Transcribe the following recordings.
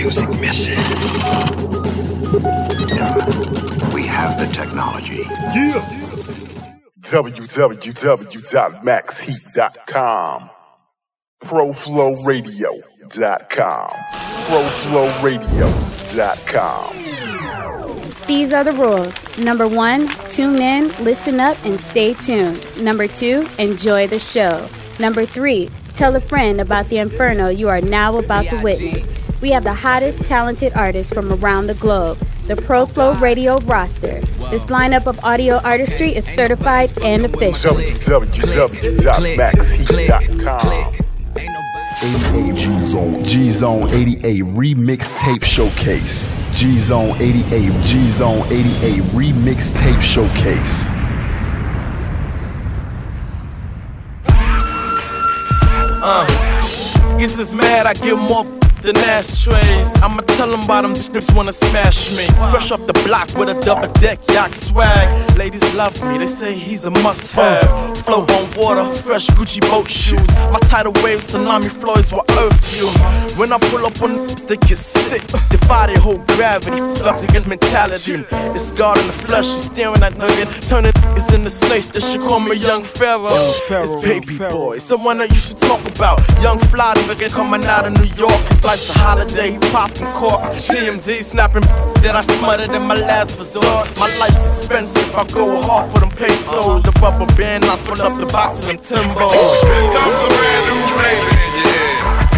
music mission. We have the technology. Yeah. www.maxheat.com. ProFlowRadio.com. ProFlowRadio.com. These are the rules. Number 1, tune in, listen up, and stay tuned. Number 2, enjoy the show. Number 3, tell a friend about the inferno you are now about to witness. We have the hottest, talented artists from around the globe. The ProFlow Radio roster. This lineup of audio artistry is certified and official. www.maxheat.com. G-Zone 88 Remix Tape Showcase. G-Zone 88 Remix Tape Showcase. Gets this mad, I give more than ashtrays. I'ma tell them about them just wanna smash me. Fresh up the block with a double deck yacht swag. Ladies love me, they say he's a must have. Flow on water, fresh Gucci boat shoes. My tidal wave tsunami flows will earth you. When I pull up on they get sick. Defy their whole gravity, up against mentality. It's God in the flesh, she's staring at nugget. Turning is in the slates, they should call me Young Pharaoh. It's baby boy, someone that you should talk about. Young fly nugget coming out of New York. It's life's a holiday, he popping corks. TMZ snapping that I smothered in my last resort. My life's expensive, I go hard for them pesos. The rubber band, I pull up the box of them Timbo. Here comes a brand new flavor, yeah.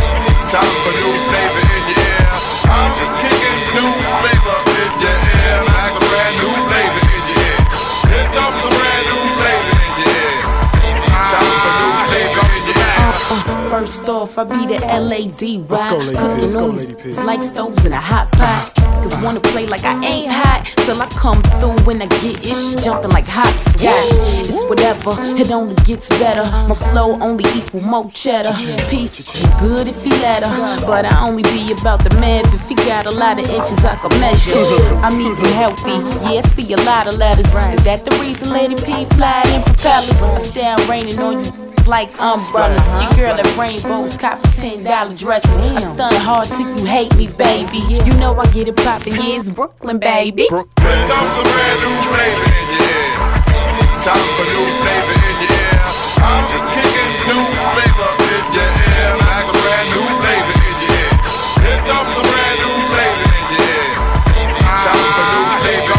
Time for new flavor, yeah. I'm just kicking new flavor, yeah. Like a brand new flavor, yeah. Here comes a brand new flavor, yeah. Time for new flavor, yeah. First off, I be the LAD ride. Cooking on these like stoves in a hot pot. Cause wanna play like I ain't hot till I come through when I get ish, jumping like hopscotch. It's whatever, it only gets better. My flow only equal more cheddar. P good if he let her, but I only be about the math. If he got a lot of inches I can measure. I'm eating healthy, yeah, I see a lot of letters. Is that the reason Lady P fly in propellers? I stay out raining on you like umbrellas. Your girl at Rainbows, cop $10 dresses. I stun hard till you hate me, baby. You know I get it poppin', yeah, it's Brooklyn, baby. Here comes a brand new flavor, yeah. Time for new flavor, yeah. I'm just kicking new flavor, yeah. Like a brand new flavor, yeah. Here comes a brand new flavor, yeah. Time for new flavor,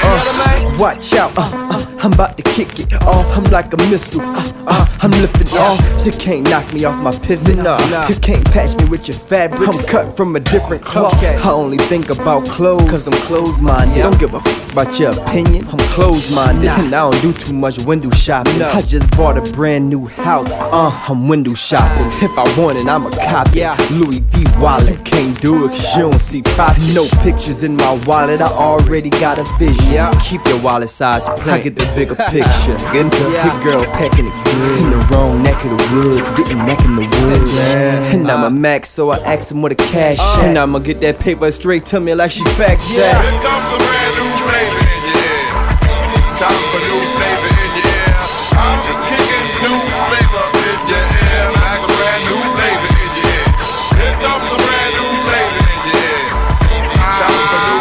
yeah. Watch out, I'm about to kick it off. I'm like a missile, I'm lifting off. You can't knock me off my pivot, You can't patch me with your fabric. I'm cut from a different cloth. I only think about clothes, cause I'm closed-minded. Don't give a f about your opinion, I'm closed-minded. And I don't do too much window shopping. I just bought a brand new house, I'm window shopping. If I want it, I'ma copy it. Louis V wallet, can't do it cause you don't see profit. No pictures in my wallet, I already got a vision. Keep your wallet size plain, I get the bigger picture. Get the big girl packing it good. In the wrong neck of the woods, getting neck in the woods. And I'm a Max, so I ask him what a cash. And I'ma get that paper straight to me like she faxed that. Here comes a brand new flavor, yeah. Time for new flavor, yeah. I'm just kicking new flavor, yeah. Like a brand new flavor, yeah. Here comes a brand new flavor, yeah. Time for new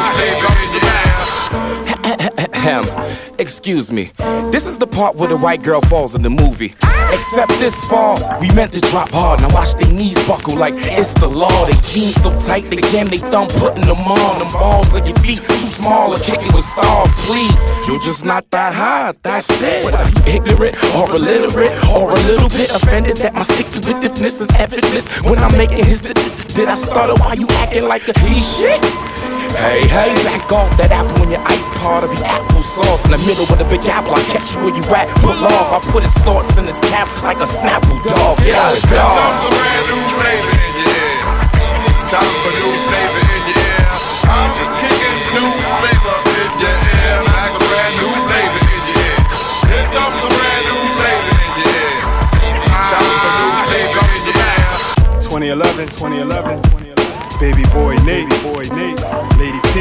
flavor, yeah. Excuse me, this is the part where the white girl falls in the movie. Except this fall, we meant to drop hard. Now watch their knees buckle like it's the law. They jeans so tight, they jam they thumb, putting them on. Them balls on your feet, too small to kick it with stars. Please, you're just not that high, that's it. Are you ignorant, or illiterate, or a little bit offended that my stick-to-itiveness is effortless? When I'm making his did I stutter? Why you acting like a shit? Hey, back off that apple in your iPod. It'll be applesauce in the middle of the big apple. I catch you where you at, pull off. I put his thoughts in his cap like a Snapple dog. Get out of the dog. Here comes a brand new flavor, yeah. Time for new flavor, yeah. I'm just kicking new flavor, yeah. Like a brand new flavor, yeah. Here comes a brand new flavor, yeah. Time for new flavor, yeah. 2011, Baby Boy Nate, Lady P,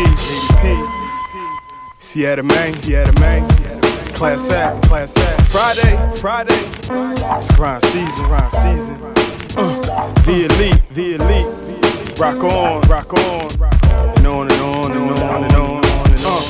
Sierra Main, Class Act, Friday, it's grind season, the elite, rock on, rock on, and on and on and on and on and on.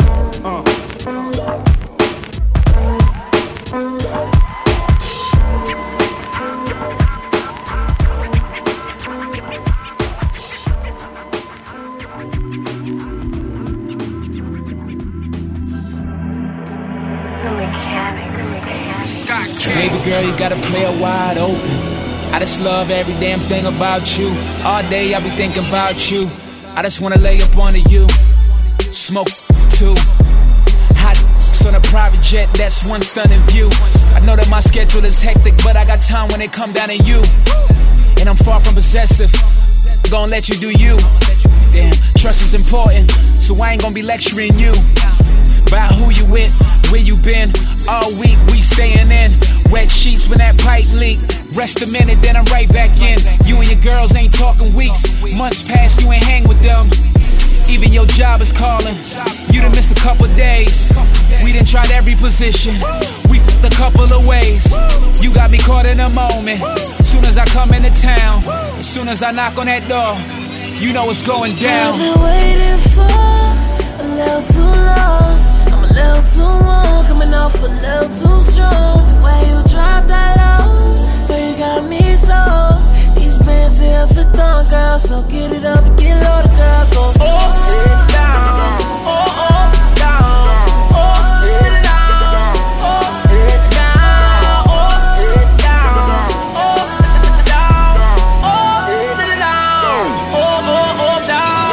Baby girl, you gotta play it wide open. I just love every damn thing about you. All day I be thinking about you. I just wanna lay up onto you. Smoke too. Hot on a private jet, that's one stunning view. I know that my schedule is hectic, but I got time when it come down to you. And I'm far from possessive. Gonna let you do you. Damn, trust is important, so I ain't gonna be lecturing you about who you with, where you been. All week we staying in wet sheets when that pipe leak. Rest a minute, then I'm right back in. You and your girls ain't talking weeks. Months past, you ain't hang with them. Even your job is calling. You done missed a couple days. We done tried every position. We f***ed a couple of ways. You got me caught in a moment. Soon as I come into town, as soon as I knock on that door, you know what's going down. I've been waiting for a little too long. I'm a little too warm, coming off a little too strong. The way you drop that low, but you got me so. These bands here for thong, girl, so get it up and get loaded, girl. Go up and down, up down, up and down, up and down, up and down, up and down, up and down, up down,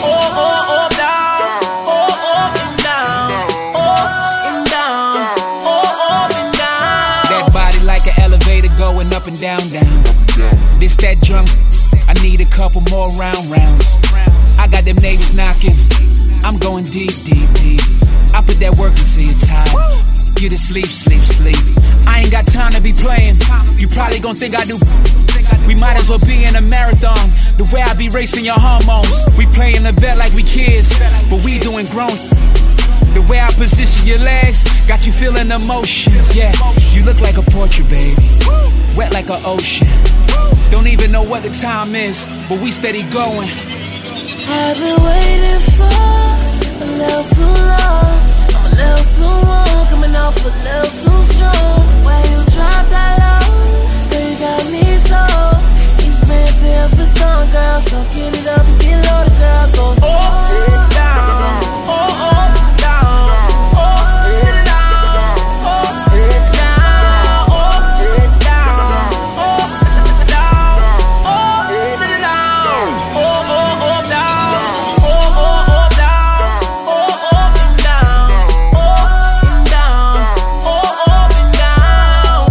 up down, up and down, up and down, up and down. That body like an elevator going up and down, down. This that drunk, I need a couple more rounds. I got them neighbors knocking, I'm going deep, deep, deep. I put that work until you're tired. You to sleep, sleep, sleep. I ain't got time to be playing. You probably gon' think I do. We might as well be in a marathon. The way I be racing your hormones. We playing the bet like we kids, but we doing grown. The way I position your legs got you feeling emotions. Yeah, you look like a portrait, baby. Wet like an ocean. Don't even know what the time is, but we steady going. I've been waiting for a little too long. I'm a little too warm, coming off a little too strong. The way you drop that low, girl, you got me so. These bands here for thong, girl, so get it up and get loaded, girl. Go up and down, up down, up and down, up and down, up and down, up and down, up and down, up down, up down, up and down, up and down, up and down.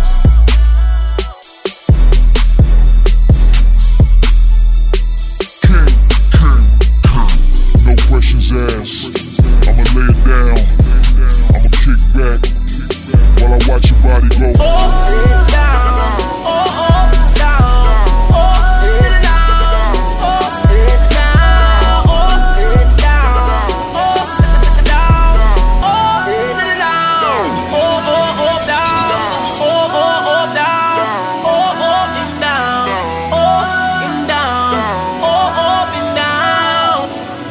No questions asked. I'ma lay it down. I'ma kick back while I watch your body go Up and down, up down, up and down, up and down, up and down, up and down, up and down, up down, up down, up and down, up and down.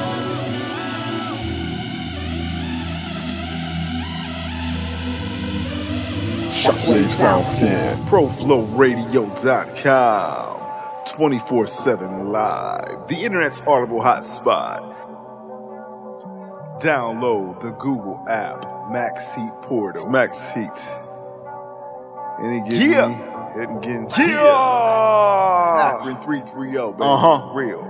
Shockwave SoundScan. ProFlowRadio.com. 24/7 live. The internet's audible hotspot. Download the Google app. Max Heat Portal. Max Heat. And it gives me. It getting Akron 330, baby. Real.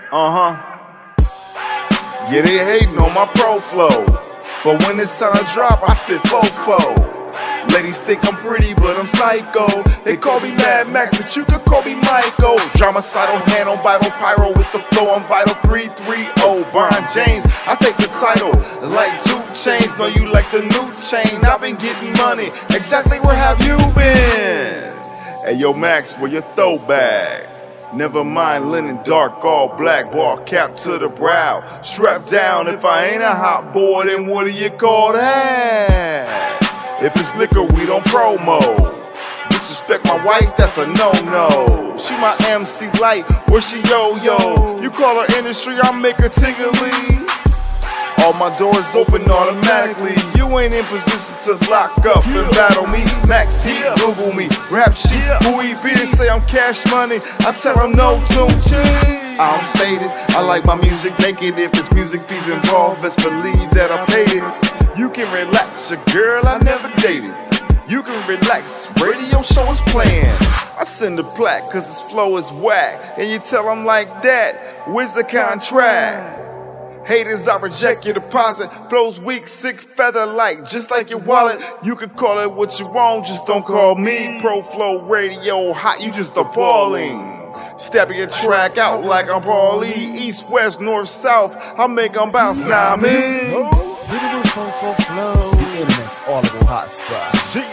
Yeah, they hating on my pro flow. But when it's time to drop, I spit fofo. Ladies think I'm pretty, but I'm psycho. They call me Mad Max, but you could call me Michael. Dromacidal, hand on Bible, pyro with the flow. I'm vital 330. Brian James, I take the title. Like 2 Chainz, know you like the new chain. I've been getting money. Exactly where have you been? Hey, yo, Max, where your throwback? Never mind linen, dark, all black, ball cap to the brow. Strapped down, if I ain't a hot boy, then what do you call that? If it's liquor, we don't promo. This is disrespect my wife, that's a no-no. She my MC Light, or she yo-yo. You call her industry, I make her tingly. All my doors open automatically. You ain't in position to lock up and battle me. Max Heat, Google me, rap sheet, who he be? They say I'm cash money, I tell him no tune cheese. I'm faded, I like my music naked. If it's music fees involved, best believe that I paid it. You can relax, your girl I never dated. You can relax, radio show is playing. I send the plaque cause his flow is whack. And you tell him like that, where's the contract? Haters, I reject your deposit. Flows weak, sick, feather light, just like your wallet. You can call it what you want, just don't call me Pro Flow Radio hot, you just appalling. Stepping your track out like I'm Paulie. East, west, north, south, I'll make them bounce now, man. Pro Flow, internet's audible hot spot.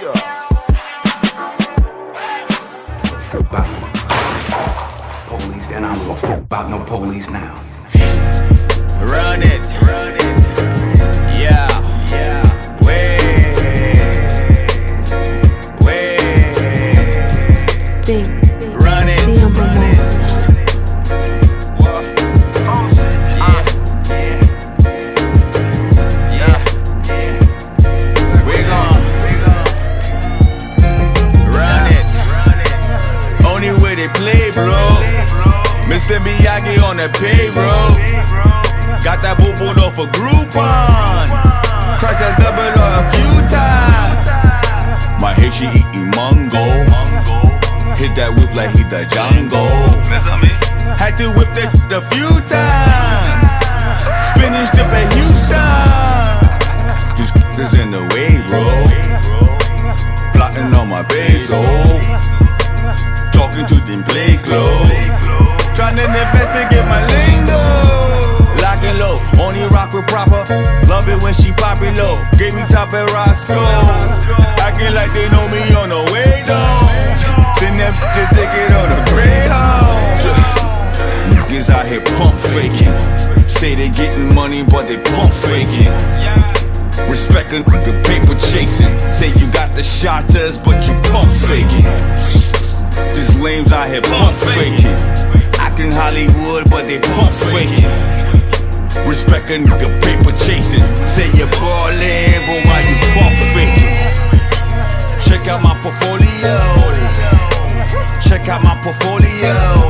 Fuck about police, then I'm gonna fuck about no police now. Run it. Yeah. Run it. We're gone. Run it. Only way they play, bro. Mr. Miyagi on the payroll. Got that boo-booed off a Groupon. Cracked that double a few times. My head she eating mango. Hit that whip like he the Django. Had to whip that a few times. Spinach dip at Houston. This is in the way, bro. Plotting on my bezo. Talking to them play clothes. Trying to investigate my lingo. Locking low, only rock with proper. Love it when she pop it low. Gave me top at Roscoe. Acting like they know me on the way though. Send that to take it on the Greyhound. Niggas out here pump faking. Say they getting money, but they pump faking. Respect a nigga paper chasing. Say you got the shot to us, but you pump faking. These lames out here pump faking. Acting Hollywood, but they pump faking. Respect a nigga paper chasing. Say you're ballin', but why you pump faking? Check out my portfolio. Check out my portfolio.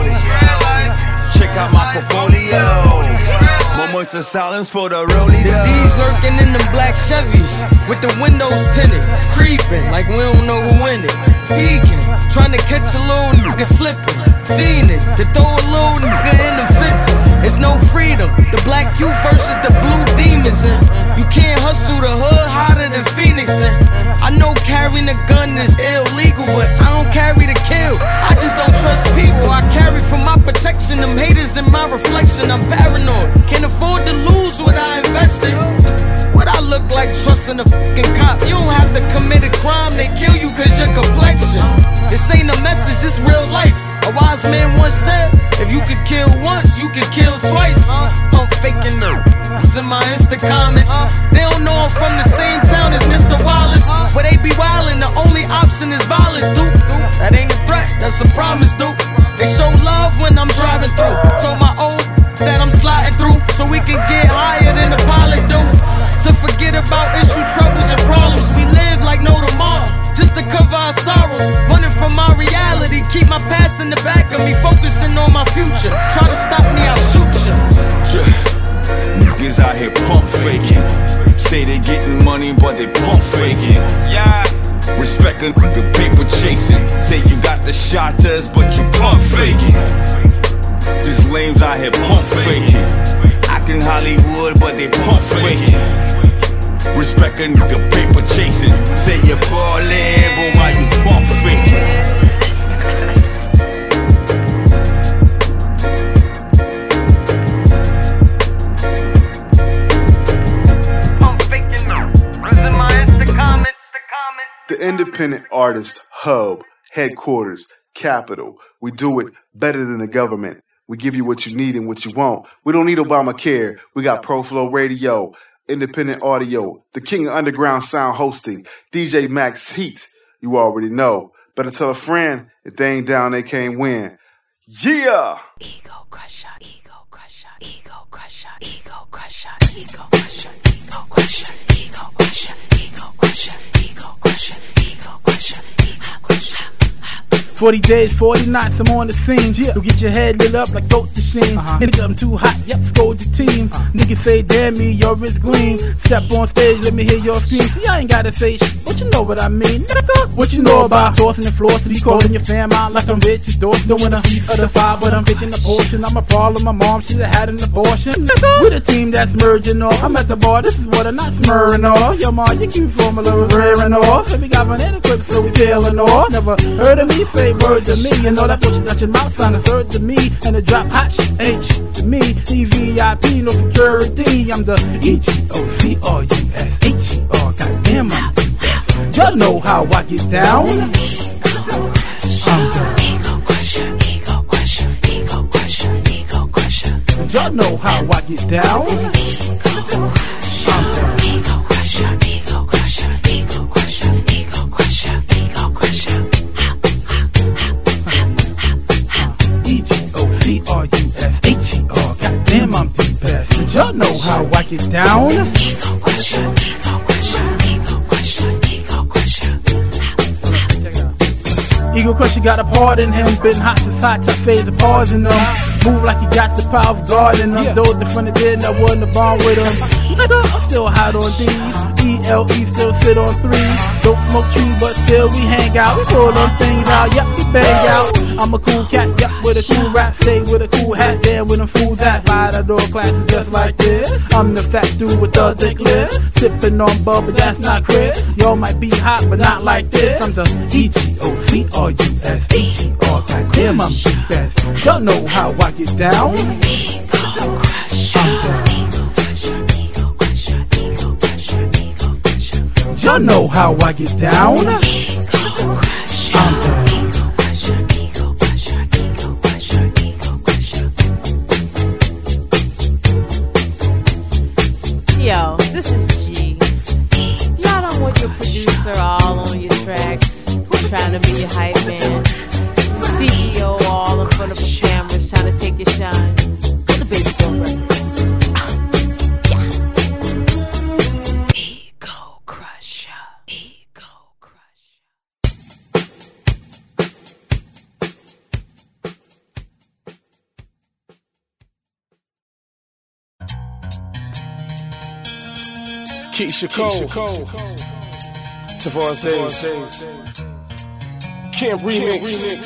Check out my portfolio. Moments of silence for the rollie. The D's lurking in them black Chevys with the windows tinted, creeping like we don't know who in it. Peeking, trying to catch a little nigga slipping, fiending to throw a little nigga in the fences. It's no freedom. The black youth versus the blue demons, and you can't hustle the hood harder than Phoenix. And I know carrying a gun is illegal, but I don't carry to kill. I just don't trust people. I carry for my protection. Them haters in my reflection. I'm paranoid. Can't afford to lose what I invested. What I look like trusting a fucking cop. You don't have to commit a crime, they kill you cause your complexion. This ain't a message, it's real life. A wise man once said, if you could kill once, you could kill twice. Pump faking it's in my Insta comments. They don't know I'm from the same town as Mr. Wallace. Where they be wildin', the only option is violence, dude. That ain't a threat, that's a promise, dude. They show love when I'm driving through. Told my old that I'm sliding through, so we can get higher than the pilot do. To forget about issues, troubles, and problems. We live like no tomorrow, just to cover our sorrows. Running from my reality, keep my past in the back of me, focusing on my future. Try to stop me, I'll shoot you. Niggas out here pump faking. Say they getting money, but they pump faking. Respect a nigga paper chasing. Say you got the shot to us, but you pump faking. These lames out here pump faking. Acting Hollywood, but they pump faking. Respect a nigga paper chasing. Say you're ballin', but why you pump faking? The Independent Artist Hub, Headquarters, Capital. We do it better than the government. We give you what you need and what you want. We don't need Obamacare. We got Pro Flow Radio, Independent Audio, the King of Underground Sound Hosting, DJ Max Heat. You already know. Better tell a friend, if they ain't down, they can't win. Yeah! Ego crusher, ego crusher, ego crusher, ego crusher, ego crusher, ego crusher, ego crusher, ego crusher, ego crusher, ego crusher, ego crusher. 40 days, 40 nights, I'm on the scene. You'll get your head lit up like Goat Machine. Nigga, I'm too hot, yep, scold your team. Niggas say, damn me, your wrist gleam. Step on stage, let me hear your scream. See, I ain't gotta say shit, but you know what I mean. Nigga, what you know about tossing the floor? So be calling your fam out like I'm rich. Your doors doing a piece of the five, but I'm picking a portion. I'm a problem, my mom, she had an abortion. With a team that's merging off. I'm at the bar, this is what I'm not smurring off. Yo, ma, you keep formula rearing off. And we got banana clips, so we peeling off. Never heard of me say word to me, you know that push out your mouth sound is heard to me, and the drop hot shit ain't shit to me. EVIP, no security. I'm the EGOCRUSHER. Goddamn, I'm the best. Y'all know how I get down. I'm the Ego crusher, ego crusher, ego crusher, ego crusher. Y'all know how I get down. I'm the ego crusher, ego crusher, ego crusher, ego crusher, ego crusher. EGOCRUSHER. Goddamn, I'm the best. Y'all know how I get down. Ego crusher, ego crusher, ego crusher, ego crusher. Ego Crusher got a part in him. Been hot since hot top phase of pause in them. Move like you got the power of God in them. Though the front of did I wasn't the bond with him. Nigga, I'm still hot on these. ELE still sit on threes. Don't smoke tree, but still we hang out. We pull them things out, yep, we bang out. I'm a cool cat, yep, with a cool rap. Stay with a cool hat, there with them fools at. By the door classes just like this. I'm the fat dude with the thick lips. Sipping on bubble, that's not Chris. Y'all might be hot, but not like this. I'm the EGOCRUSHER. Goddamn, I'm the best. Y'all know how I get down. I'm the Y'all know how I get down. I'm Yo, this is G. Y'all don't want your producer all on your tracks, trying to be your hype man. CEO all in front of the cameras, trying to take your shine. Put the baby on records. Ego crusher, ego crusher. Keisha Cole, Tavares Days, Camp Remix.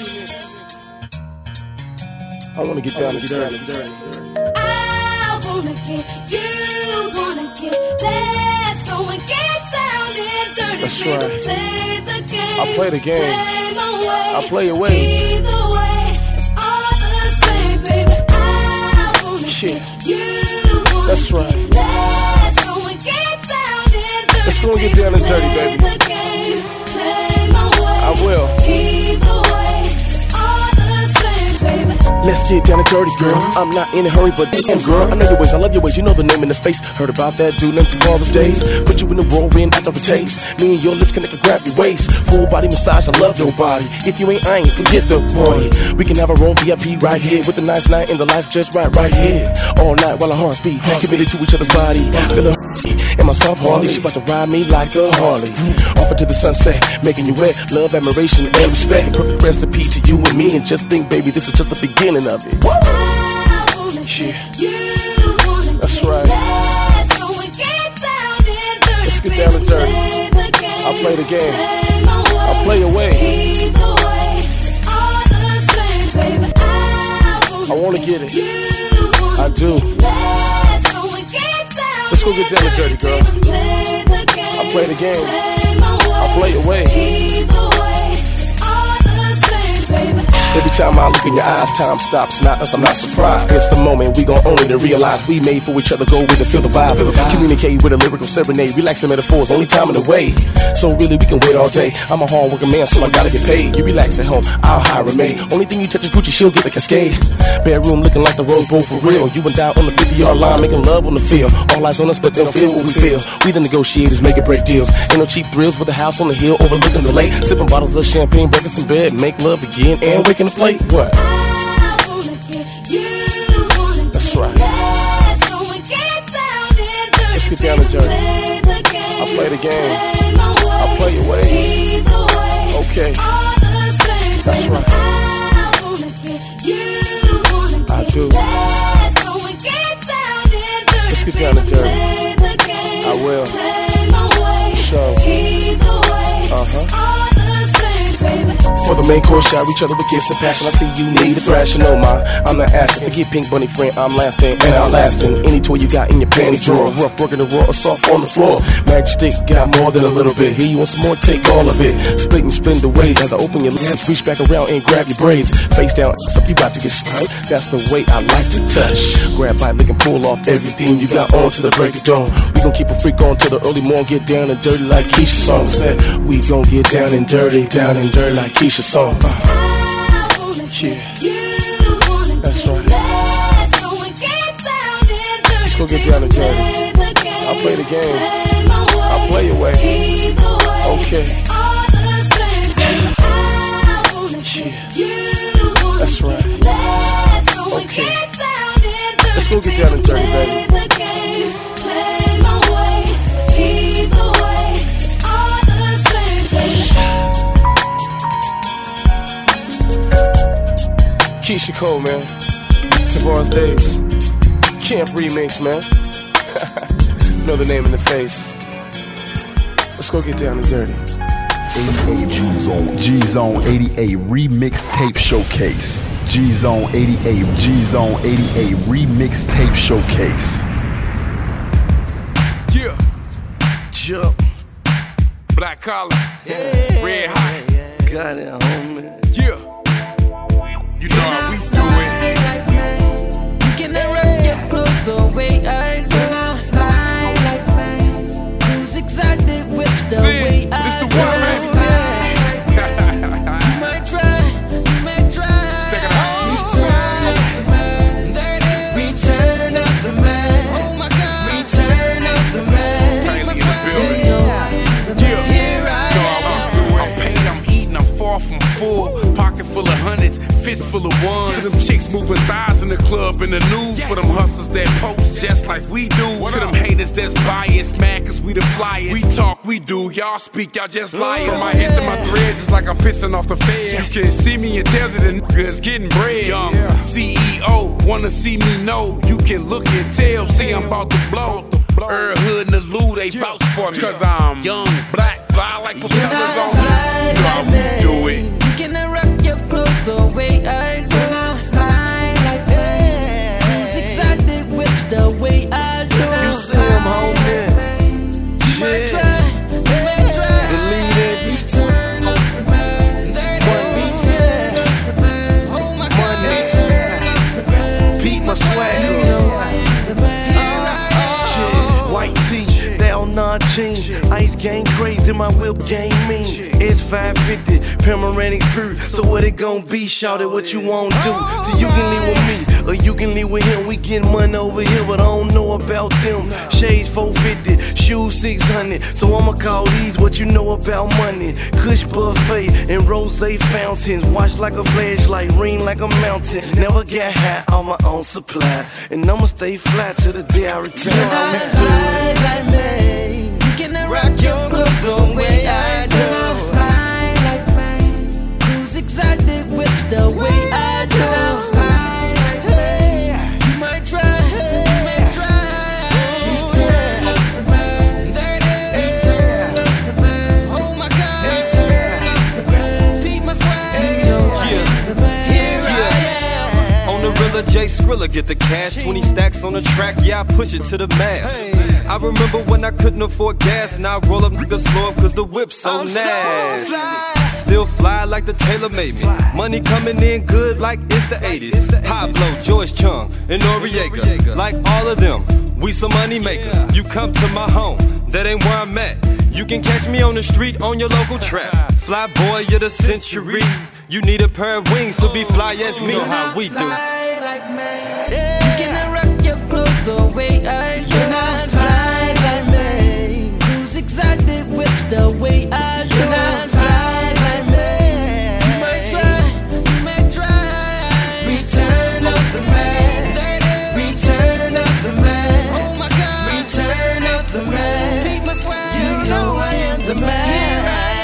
I wanna get down and dirty. I wanna get, you wanna get, let's go and get down and dirty. That's right. Play the game. I play the game. Play my way. I play your ways. Either way, it's all the same, baby. I wanna get, you wanna That's right. get, let's go and get down and dirty. Let's go and get down and dirty, baby. Play the game. Play my way. I will. Either way, it's all the same, baby. Let's get down and dirty, girl. I'm not in a hurry, but damn, girl, I know your ways, I love your ways. You know the name in the face. Heard about that dude named Tavares Days. Put you in the whirlwind after a taste. Me and your lips connect and grab your waist. Full body massage, I love your body. If you ain't iron, forget the party. We can have our own VIP right here with the nice night and the lights just right here. All night while our hearts beat, committed to each other's body. Feel her and my soft Harley. She about to ride me like a Harley. Offer to the sunset, making you wet. Love, admiration, and respect. Perfect recipe to you and me. And just think, baby, this is just the beginning of it. Yeah. That's right. Let's get down and dirty. I play the game. I play away. I wanna get it. I do. Let's go get down and dirty, girl. I play the game. I play away. Every time I look in your eyes, time stops. Not us, I'm not surprised. It's the moment we gon' own it and realize we made for each other. Go with it, feel the vibe. Communicate with a lyrical serenade. Relaxing metaphors, only time in the way. So really, we can wait all day. I'm a hard-working man, so I gotta get paid. You relax at home, I'll hire a maid. Only thing you touch is Gucci, she'll get the Cascade. Bedroom looking like the Rose Bowl for real. You and I on the 50-yard line, making love on the field. All eyes on us, but they don't feel what we feel. We the negotiators, make it break deals. Ain't no cheap thrills with a house on the hill, overlooking the lake. Sipping bottles of champagne, breakfast in bed, make love again, and waking the plate. What? That's right. Let's get down and dirty. I play the game. I play your way. Okay. That's right. I do. Let's get down and dirty. I will. For sure. For the main course, share each other with gifts and passion. I see you need a thrash, you know mine. I'm not asking. Forget Pink Bunny friend, I'm lasting and outlasting. Any toy you got in your panty drawer, rough working the raw or soft on the floor. Magic stick got more than a little bit. Here you want some more, take all of it. Split and spin the ways as I open your lips. Reach back around and grab your braids. Face down, up you about to get stuck. That's the way I like to touch. Grab by, lick and pull off everything you got on to the break of dawn. We gon' keep a freak on till the early morning. Get down and dirty like Keisha's song said. We gon' get down and dirty like Keisha's song. Yeah, that's right. Let's go get down and dirty. I'll play the game. I'll play your way. Okay. Yeah, that's right. Okay. Let's go get down and dirty, baby. Keisha Cole, man. Tavares Days. Camp Remix, man. Know the name in the face. Let's go get down and dirty. 88 G-Zone 88 Remix Tape Showcase. G-Zone 88 Remix Tape Showcase. Yeah. Jump. Black collar. Yeah. Red hot. Got it, homie. Yeah. You know how we do it. You can wrap your clothes the way I do. Cruise exotic whips the way I do. You might try, you may try. Check it out. Return of the man. Oh my God. Return of the man. Kylie in the building. Yeah. Here I am. I'm paid, I'm eating, I'm far from full. Pocket full of hundreds, fist full of ones. To them chicks moving thighs in the club in the nude. For them hustlers that post just like we do. To them haters that's biased, mad cause we the flyest. We talk, we do, y'all speak, y'all just liars. From my head to my threads, it's like I'm pissing off the feds. You can see me and tell that the niggas getting bread. Young CEO, wanna see me know. You can look and tell, see I'm about to blow. Hood and the Lou, they vouch for me. Cause I'm young, black, fly like propellers on me. You know how we do it. You can rock your clothes the way I do. Cruise exotic whips the way I do. You see him, homie. You may try, you may try. Believe it. Return of the man. Return of the man. Oh my God. Beat my swag. White tee, thou not jeans. Ice game crazy, my whip game mean. It's 550, panoramic fruit. So what it gon' be, shout it, what you won't do? So you can leave with me, or you can leave with him. We get money over here, but I don't know about them. Shades 450, shoes 600. So I'ma call these what you know about money. Kush buffet and rose fountains. Watch like a flashlight, ring like a mountain. Never get high on my own supply. And I'ma stay flat till the day I retire. Like me. You can rock your clothes the way I do. Cruise exotic whips the way I do. You might try, you may try. Return of the man. Return of the man. Oh my God. Return of the man. Beat my swag. On the Rilla J Skrilla get the cash, 20 stacks on the track, yeah, I push it to the max. I remember when I couldn't afford gas, now I roll up niggas slow up cause the whip's so nasty. Still fly like the tailor made me. Money coming in good like it's the 80s. Pablo, George Chung, and Noriega. Like all of them, we some money makers. You come to my home, that ain't where I'm at. You can catch me on the street on your local trap. Fly boy of the century. You need a pair of wings to be fly as me. How we do. Like me. You cannot rock your clothes the way I do. Not fly like me. Cruise exotic whips the way I do. Not fly like me. You might try. Return of the man. Return of the man. Oh my God. Return of the man. Keep my swag. You know I am the man.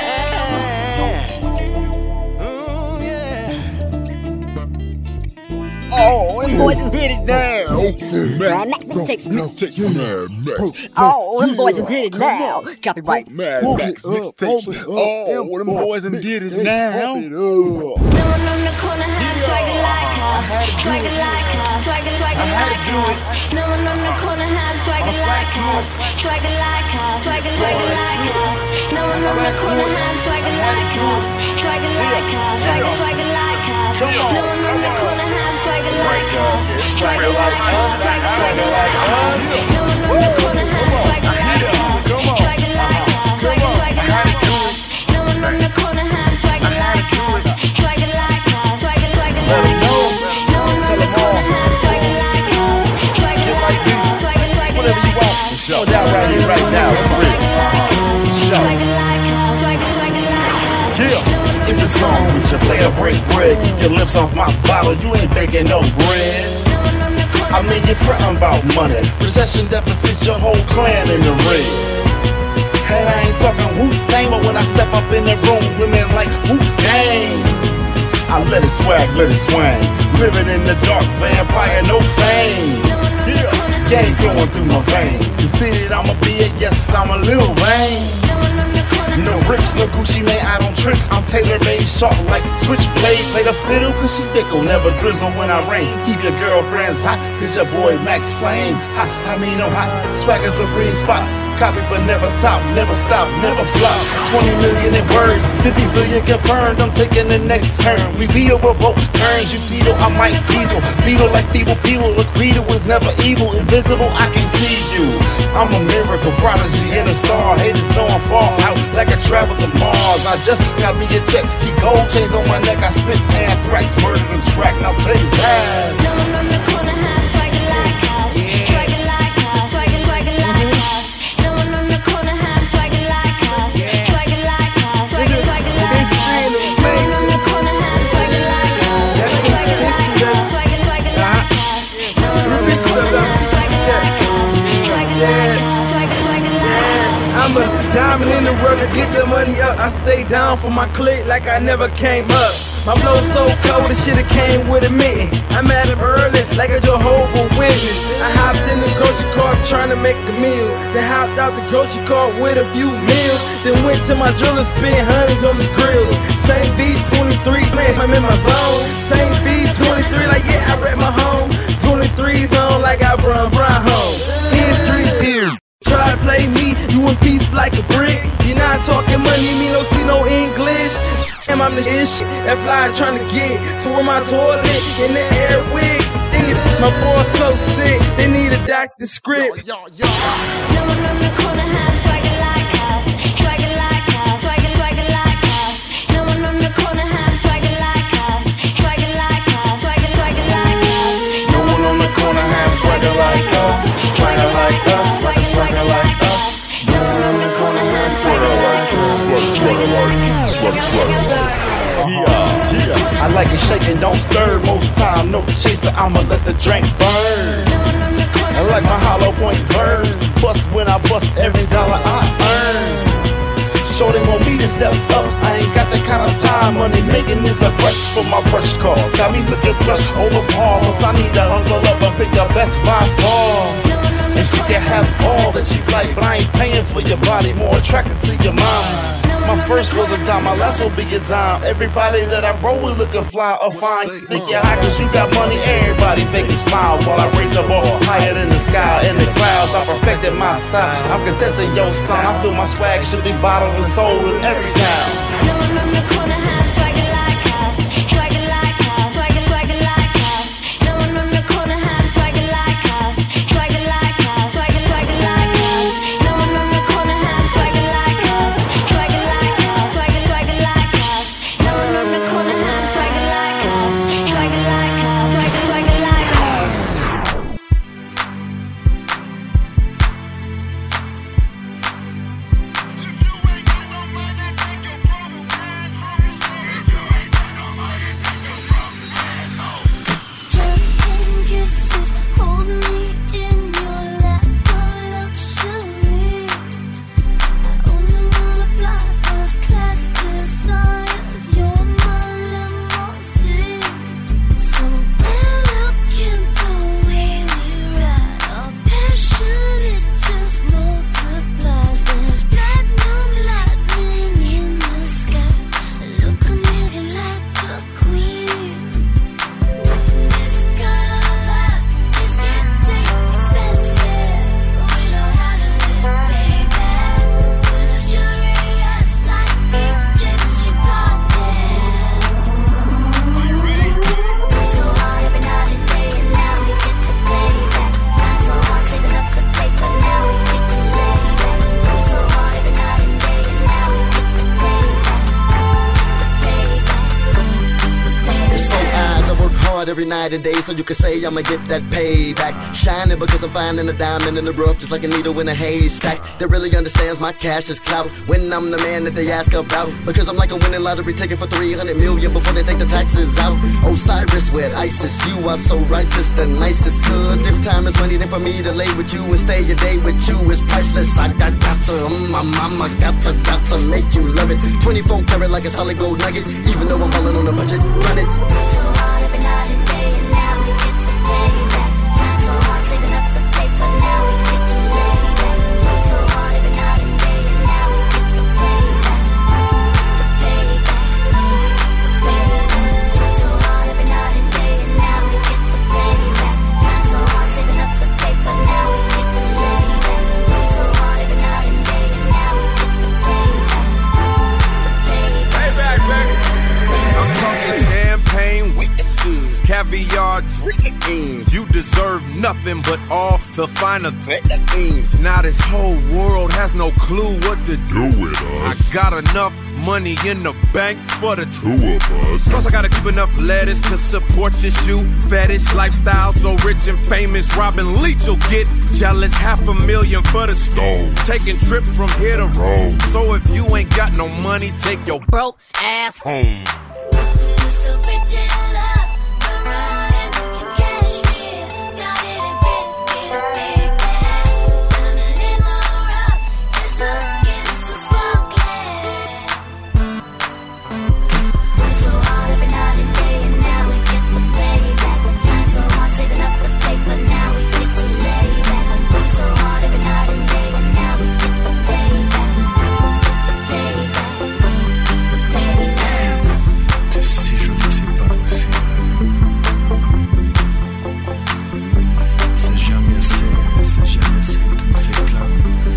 Oh, them boys done did it now. Mad Max mixtapes. Oh, them boys done did it now. Copyright. Mad Max mixtapes. Oh, them boys done did it now. No one on the corner has swagger like us. Swagger like us. Swagger like us. No one on the corner has swagger like us. Swagger like us. Swagger like us. No one on the corner has swagger like us. Swagger like us. Swagger like us. No one on the corner has swagger like us. Swagger like us. Swagger like us. No one on the corner has swagger like us. Swagger like us. Swagger like us. No one on the corner has swagger like us. Swagger like us. Swagger like us. No one on the corner has swagger like us. Swagger like us. Swagger like us. Whatever you want. Show down right here, right now. Show. Yeah. If it's on with your player break bread, keep your lips off my bottle, you ain't baking no bread. I mean, you're fretting about money, possession deficit, your whole clan in the red. And I ain't talking Wu-Tang, but when I step up in the room, women like Wu-Tang. I let it swag, let it swing. Living in the dark, vampire, no fangs. Gang flowing through my veins. Conceited I'ma be it, yes, I'm a Lil Wayne. No rips, no Gucci, man, I don't trick. I'm tailor-made, sharp like switchblade. Play the fiddle, cause she fickle. Never drizzle when I rain. Keep your girlfriends hot, cause your boy Max Flame. Hot, I mean no hot. Swagger supreme spot. Copy but never top, never stop, never flop. 20 million in words, 50 billion confirmed. I'm taking the next turn. We veto, revolt turns. You Tito, I might diesel. Veto like feeble people. Look, Rita was never evil. Invisible, I can see you. I'm a miracle prodigy and a star. Haters know I'm fall out like I travel to Mars. I just got me a check. Keep gold chains on my neck. I spit anthrax, murder the track. Now take that. No one on the corner has swagger like us. Swagger like us. Swagger like us. No one on the corner has swagger like us. Swagger like us. Swagger like us. No one on the corner has swagger like us. Swagger like us. Swagger like us. No one on the corner has swagger like us. Swagger like us. Swagger like us. I'm a diamond in the rough to get the money up. I stay down for my clique like I never came up. My flow so cold, the shit it came with a mitten. I'm at it early like a Jehovah's Witness. I hopped in the grocery cart trying to make a meal. Then hopped out the grocery cart with a few meals. Then went to my jeweler, spent hundreds on the grills. Same V23, man, I'm in my zone. Same V23, like yeah, I rep my home. 23's on like I run home. History deal. Try to play me, you in peace like a brick. You're not talking money, me no speak no English. Damn, I'm the shit that fly trying to get. So where my toilet in the air wig. My boy's so sick, they need a doctor's script. No one on the corner has swagger like us. Swagger like us. Swagger like us. No one on the corner has swagger like us. Swagger like us. Swagger like us. No one on the corner has swagger like us. Swagger like us. Swagger like us. No one on the corner has swagger like us. Swagger like us. Swagger. Yeah. I like it shaking, don't stir. Most time, no chaser. I'ma let the drink burn. I like my hollow point verse. Bust when I bust every dollar I earn. Shorty want me to step up. I ain't got that kind of time. Money making is a brush for my brush card. Got me looking flush over palms. I need to hustle up and pick the best by far. And she can have all that she like, but I ain't paying for your body, more attracted to your mama. My first was a dime, my last will be a dime. Everybody that I roll with looking fly or fine. Think you're high cause you got money, everybody faking smile. While I raise the ball higher than the sky, in the clouds, I perfected my style. I'm contesting your sound, I feel my swag should be bottled and sold in every town. No one on the corner has swagger like us, swagger like us, swagger like us. No one on the corner has swagger like us, swagger like us, swagger like us. No one on the corner has swagger like us, swagger like us, swagger like us. No one on the corner has swagger like us, swagger like us, swagger like us. Kisses, hold me in your lap of luxury. I only wanna fly first class desires. You're my limousine. So when looking the way we ride, our passion it just multiplies. There's platinum lightning in the sky. Look, I'm living like a queen. This kind of life is getting expensive. We know how to live, baby. We're luxurious like Egyptian gardens. Work so hard every night and day, and now we get the payback. Shine so hard, saving up the paper, now we get to lay back. Work so hard every night and day, and now we get the payback. It's 4 eyes, I work hard every night and day so you can say I'ma get that payback. Shining because I'm finding a diamond in the rough just like a needle in a haystack. That really understands my cash is clout when I'm the man that they ask about. Because I'm like a winning lottery ticket for 300 million before they take the taxes out. Osiris with ISIS, you are so righteous, the nicest. Cause if time is money, then for me to lay with you and stay a day with you is priceless. I got to, my mama got to make you love it. 24 karat like a solid gold nugget. Even though I'm balling on a budget, run it. So hard every night and day, and now we get the payback. Shine so hard, saving up the paper, now we get to lay back. Work so hard every night and day, and now we get the payback. Work so hard every night and day, and now we get the payback. Shine so hard, saving up the paper, now we get to lay back. Work so hard every night and day, and now we get the payback. Payback, baby. I'm talking champagne witnesses, caviar dreams. You deserve nothing but all the finer things. Now this whole world has no clue what to do with us. I got enough money in the bank for the two of us. Plus I gotta keep enough lettuce to support your shoe fetish lifestyle. So rich and famous Robin Leach will get jealous. $500,000 for the stove, taking trips from here to Rome. So if you ain't got no money, take your broke ass home. You're so rich in love, but running in cashmere. Got it in 50, baby. Diamond in the rough, it's looking so sparkling. Work so hard every night and day, and now we get the payback. Shine so hard, saving up the paper, now we get to lay back. Work so hard every night and day, and now we get the payback. Si je ne sais pas possible. C'est jamais assez, tout me fait plein.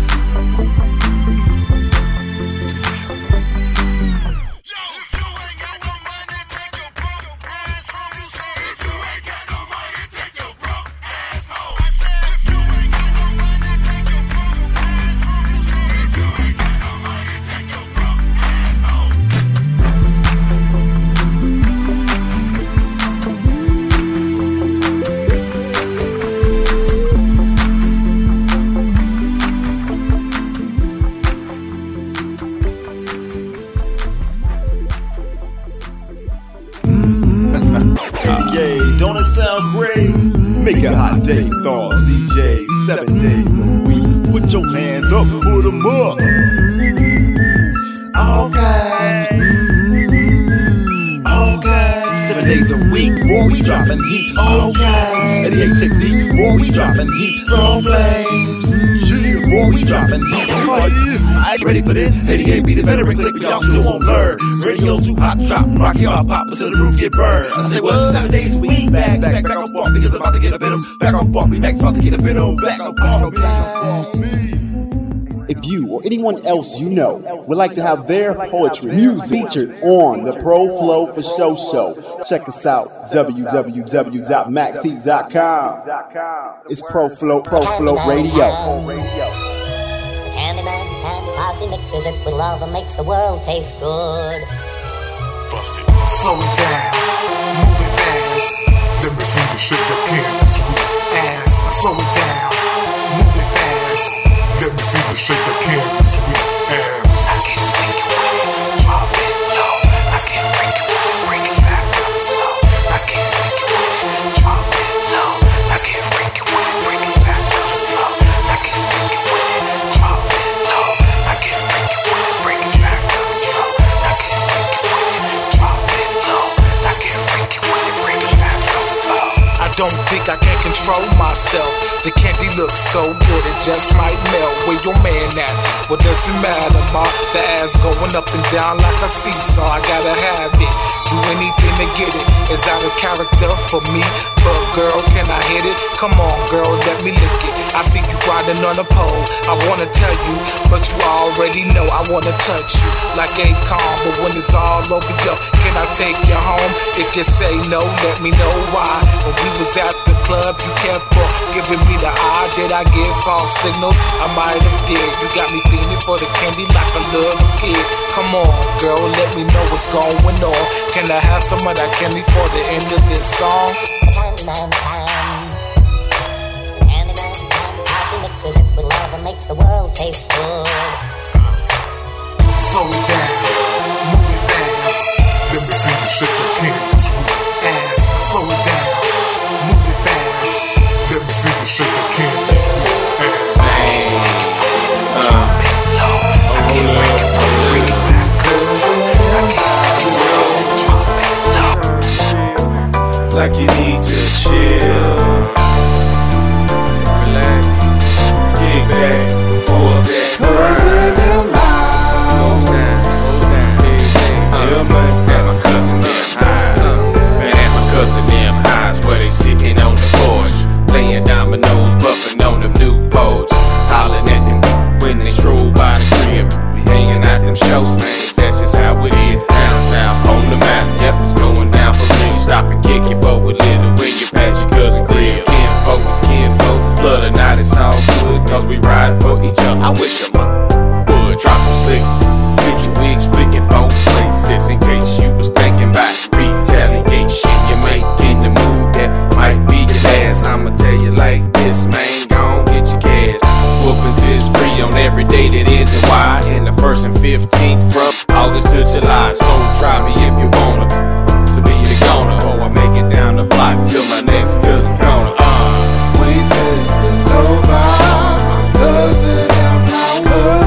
Yeah, don't it sound great? Make a hot day thaw, CJ, 7 days a week. Put your hands up, put them up. Okay. 7 days a week, boy, we dropping heat. Okay. 88 technique, boy, we dropping heat from flames. Yeah, boy, we dropping heat. I ain't ready for this. 88 be the veteran click, but y'all still won't learn. Radio too hot, drop, rock y'all pop until the roof get burned. I say, well, 7 days a week, back off walk, because I'm about to get up in them. Back off walk, me, Max about to get up in them. Back off me. If you or anyone else you know would like to have their poetry music featured on the Pro Flow for Show show, check us out, www.maxheat.com. It's Pro Flow Radio. Candyman and Posse mixes it with love and makes the world taste good. Bust it. Slow it down, move it fast. Let me see you shake your canvas with ass. Slow it down, move it fast. Let me see you shake your canvas with ass. I can't stick you with it, drop it low. I can't break you with it, bring it back up slow. I can't stick you with it, drop it low. I can't break you with it, bring it back up slow. I can't stick you with it, drop it low. I can't break you with it, bring it back up slow. I can't stick you with it, drop it low. I can't break you with it, bring it back up slow. I don't think I can control myself. The candy looks so good, it just might melt. Where your man at? What does it matter, ma? The ass going up and down like a seesaw. I gotta have it. Do anything to get it. It's out of character for me, but girl, can I hit it? Come on, girl, let me lick it. I see you riding on a pole. I wanna tell you, but you already know I wanna touch you like Akon. But when it's all over, yo, can I take you home? If you say no, let me know why. When we was at the club, you kept on giving me the eye. Did I give false signals? I might have did. You got me feeling for the candy like a little kid. Come on, girl, let me know what's going on. Can I have some of that candy for the end of this song? Candyman time. Candyman and Posse mixes it with love and makes the world taste good. Slow it down, move it fast. Let me see you shake your canvas with ass. Slow it down, move it fast. Let me see you shake your canvas with ass. Drop it low. I can't break it, bring it back up slow. I can't stick it with it, drop it low. Like you need to chill, relax, kick back, pull that grind, goes down, yeah man, that my cousin them highs, man that my cousin them highs, where they sitting on the porch, playing dominoes, buffing on them new poles, hollering at them when they stroll by the crib, be hanging out them shows, man, that's just how it is, down south on the map, yep it's going down for real, stop and kick it for a little when you pass your cousin crib, kinfolk is kinfolk, blood or not it's all good, cause we ride for each other, I wish them would drop some slick, get your wig split in both places, in case you was thinking about retaliation, you might get in the mood that might be the last, I'ma tell you like this, man, gon' get your cash, whoopings is free on every day that isn't why, and the 1st and 15th from August to July, so try me if you wanna, to be the goner, before I make it down the block till my next cousin corner, We fisted go by, my cousin them house,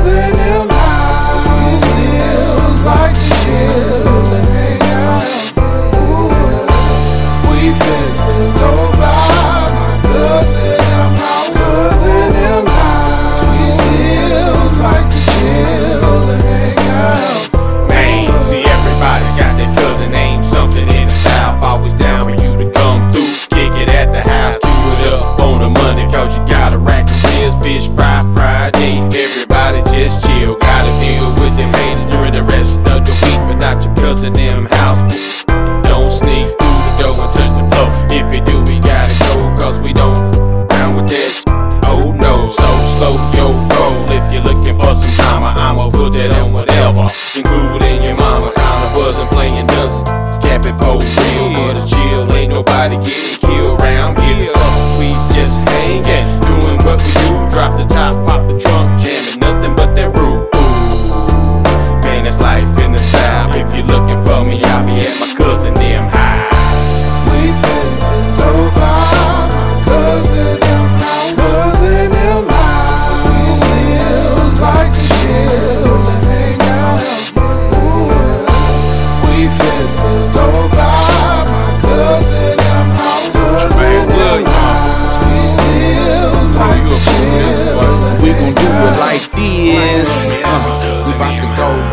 we still like to chill and hang out. Ooh. We fisted go by, my cousin them house, we still like to chill and hang out. man, see everybody got their cousin named something in the South, always down for you to come through, kick it at the house, cue it up on the Monday, cause you got a rack of ribs, fish fry Friday, everybody just chill, gotta deal with them haters during the rest of the week, but not your cousin them house, don't sneak through the door and touch the floor, if you do we gotta go, cause we don't down with that shit. Oh no, so slow your roll, if you're looking for some drama, I'ma put that on whatever, including your mama, kinda wasn't playing dust, cap it for real, for the chill, ain't nobody getting killed around here, we just hanging, doing what we do, drop the top, pop the trunk, jamming, nothing but that root, man that's life in the South, if you're looking for me, I'll be at my cousin them high. We fisted go by, my cousin them house, we still like to chill and hang out. Ooh. We fisted go by, my cousin them house.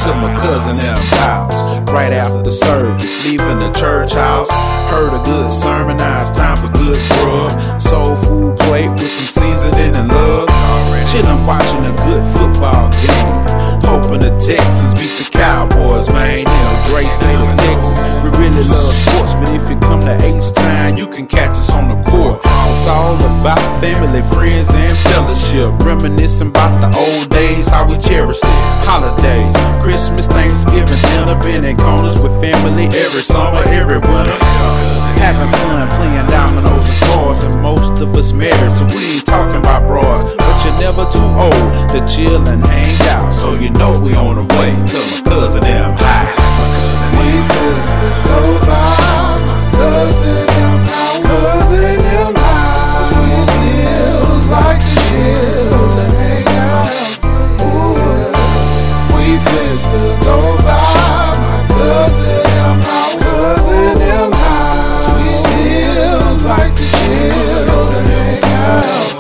to my cousin M's house. Right after service, leaving the church house. Heard a good sermon, now it's time for good grub. Soul food plate with some seasoning and love. Chillin' watching a good football game. Hoping the Texans beat the Cowboys, man. In a great state of Texas. We really love sports, but if it come to H-time, you can catch us on the court. It's all about family, friends, and fellowship. Reminiscing about the old days, how we cherished it. Holidays, Christmas, Thanksgiving, dinner, been in corners with family every summer, every winter. Having fun, playing dominoes and cards, and most of us married, so we ain't talking about bras. But you're never too old to chill and hang out, so you know we on the way to my cousin M high. We just go by my cousin M high, cousin M high. We still like to chill and hang out. Ooh, we just go by my cousin M high, cousin M high. We still like to chill and hang out.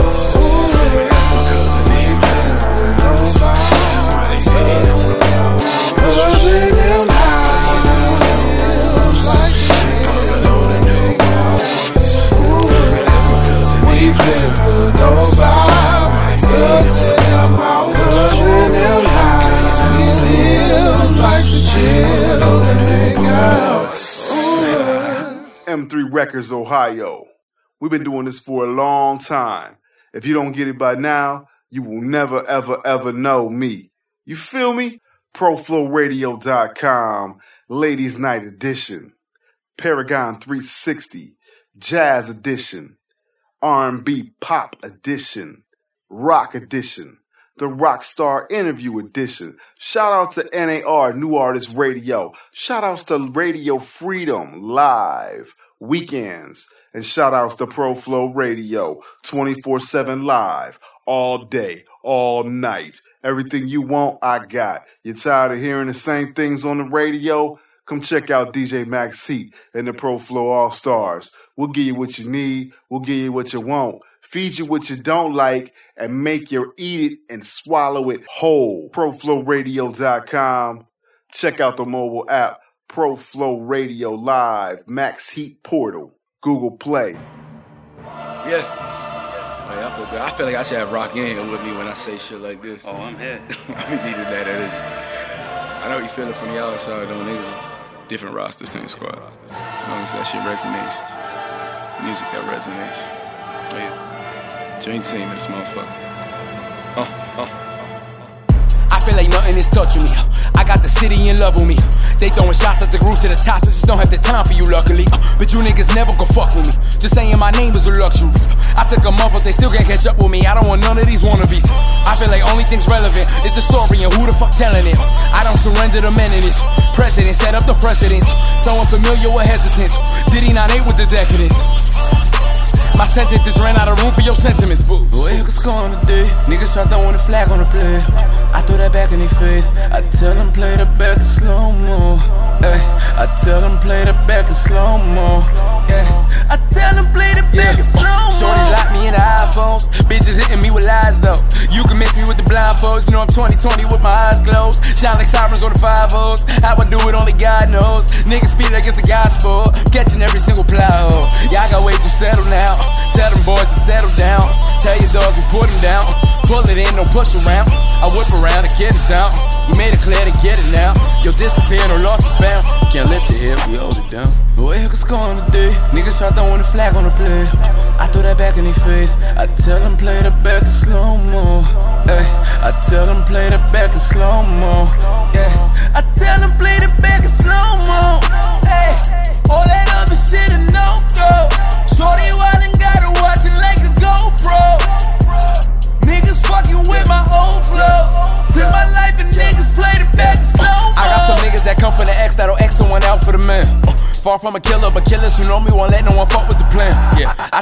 M3 Records, Ohio. We've been doing this for a long time. If you don't get it by now, you will never, ever, ever know me. You feel me? ProFlowRadio.com, Ladies Night Edition, Paragon 360, Jazz Edition, R&B Pop Edition, Rock Edition, the Rockstar Interview Edition. Shout out to NAR, New Artist Radio. Shout outs to Radio Freedom Live Weekends. And shout outs to ProFlow Radio 24/7 live, all day, all night. Everything you want, I got. You tired of hearing the same things on the radio? Come check out DJ Max Heat and the ProFlow All Stars. We'll give you what you need. We'll give you what you want. Feed you what you don't like and make you eat it and swallow it whole. ProFlowRadio.com. Check out the mobile app, ProFlow Radio Live, Max Heat Portal, Google Play. Yeah. Hey, I feel good. I feel like I should have Rock in here with me when I say shit like this. Oh, I'm here. I needed that energy. I know you feel it from the outside, don't need it. Different roster, same squad. As long as that shit resonates. Music that resonates. Oh, yeah. Dream team in this motherfucker. I feel like nothing is touching me. I got the city in love with me. They throwing shots at the roofs to the tops. I just don't have the time for you, luckily. But you niggas never go fuck with me. Just saying my name is a luxury. I took a month, but they still can't catch up with me. I don't want none of these wannabes. I feel like only thing's relevant is the story and who the fuck telling it. I don't surrender to amenities. President set up the precedence. So unfamiliar with hesitance. Did he not hate with the decadence? My sentences ran out of room for your sentiments, boo. What the heck is going on today? Niggas try throwing the flag on the play. I throw that back in their face. I tell them play the back in slow-mo. I tell them play the back in slow-mo. I tell them play the back in slow-mo. Shorties lock me in the iPhones. Bitches hitting me with lies though. You can miss me with the blindfolds. You know I'm 20/20 with my eyes closed. Shine like sirens on the 5-0s. How I do it only God knows. Niggas speak like it's the gospel. Catching every single plow. Y'all got way too settled now. Tell them boys to settle down. Tell your dogs we put them down. Pull it in, don't push around. I whip around and get it down. We made it clear to get it now. Yo, disappear, no loss is found. Can't lift it here, we hold it down. What the heck is going on today? Niggas try throwing the flag on the play. I throw that back in their face. I tell them play the back in slow-mo. I tell them play the back in slow-mo. I tell them play the back in slow-mo. All that other shit a no-go. Shorty wildin' gotta watch it like a GoPro. Niggas fucking with my old flows. Took my life and niggas play the back slow. I got some niggas that come for the X that'll X someone out for the man. Far from a killer, but killers who know me won't let no one fuck with the plan. Yeah, I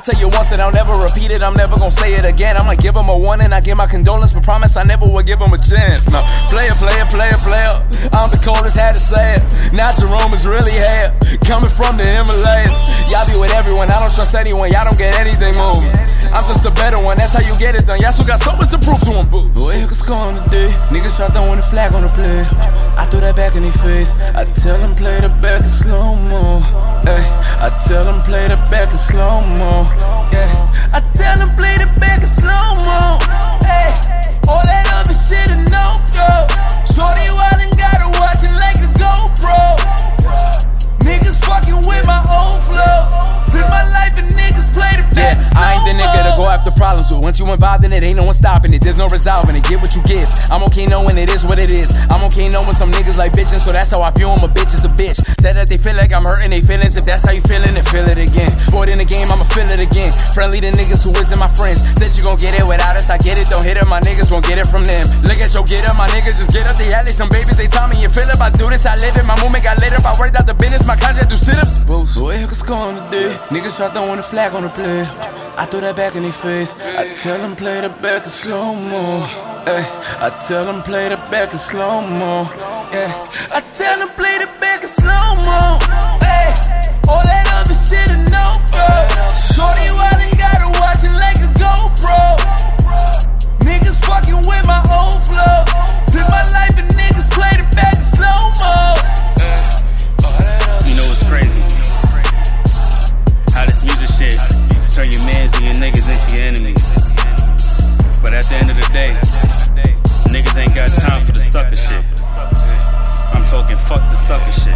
tell you once that I'll never repeat it, I'm never gonna say it again. I'm like, give him a warning, I give my condolence, but promise I never will give him a chance. No, player, I'm the coldest, had to say it. Now Jerome is really here, coming from the Himalayas. Y'all be with everyone, I don't trust anyone, y'all don't get anything moving. I'm just a better one, that's how you get it done. Y'all still got so much to prove to them, boo. Boy, what's going today? Niggas try throwing the flag on the play. I throw that back in their face. I tell them play the back in slow-mo. Ay, I tell them play the back in slow-mo. Yeah, I tell them play the back in slow-mo. Ay, all that other shit a no-go. Shorty wildin' gotta watch it like a GoPro. Niggas fucking with my old flows. Flip my life and niggas play the back. Yeah, I ain't the nigga to go after problems with. Once you involved in it, ain't no one stopping it. There's no resolving it. Get what you give. I'm okay knowing it is what it is. I'm okay knowing some niggas like bitches, so that's how I feel. A bitch is a bitch. Said that they feel like I'm hurting their feelings. If that's how you feeling, then feel it again. Bored in the game, I'ma feel it again. Friendly to niggas who isn't my friends. Said you gon' get it without us. I get it, don't hit it. My niggas won't get it from them. Look at your get up, my niggas just get up. They had some babies, they tell me you feel it. I do this, I live it. My movement got lit up. I worked out the business, my contract do sit-ups. Boy, what's going today? Niggas try throwing the flag on the play. I throw that back in their face. I tell them play the back in slow-mo. Ay, I tell them play the back in slow-mo. Yeah, I tell them play the back in slow-mo. Ay, all that other shit a no-go. Shorty wildin' gotta watch it like a GoPro. Niggas fucking with my old flows. Flip my life and niggas play the back in slow-mo. You know what's crazy? How this music shit turn your mans and your niggas into your enemies. But at the end of the day, niggas ain't got time for the sucker shit. I'm talking fuck the sucker shit.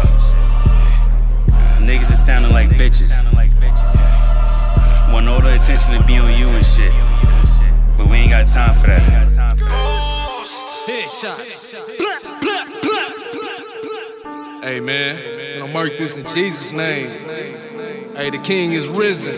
Niggas is sounding like bitches. Want all the attention to be on you and shit. But we ain't got time for that. Hey man, I'll mark this in Jesus' name. Hey, the king is risen.